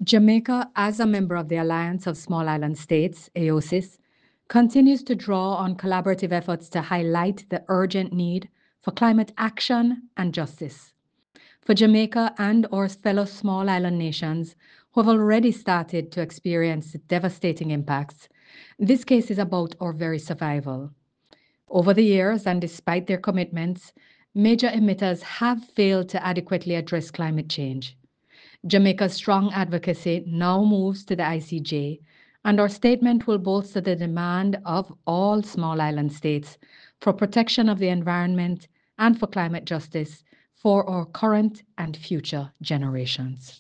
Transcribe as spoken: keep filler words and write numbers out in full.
Jamaica, as a member of the Alliance of Small Island States, A O S I S, continues to draw on collaborative efforts to highlight the urgent need for climate action and justice. For Jamaica and our fellow small island nations who have already started to experience devastating impacts, this case is about our very survival. Over the years, and despite their commitments, major emitters have failed to adequately address climate change. Jamaica's strong advocacy now moves to the I C J, and our statement will bolster the demand of all small island states for protection of the environment and for climate justice for our current and future generations.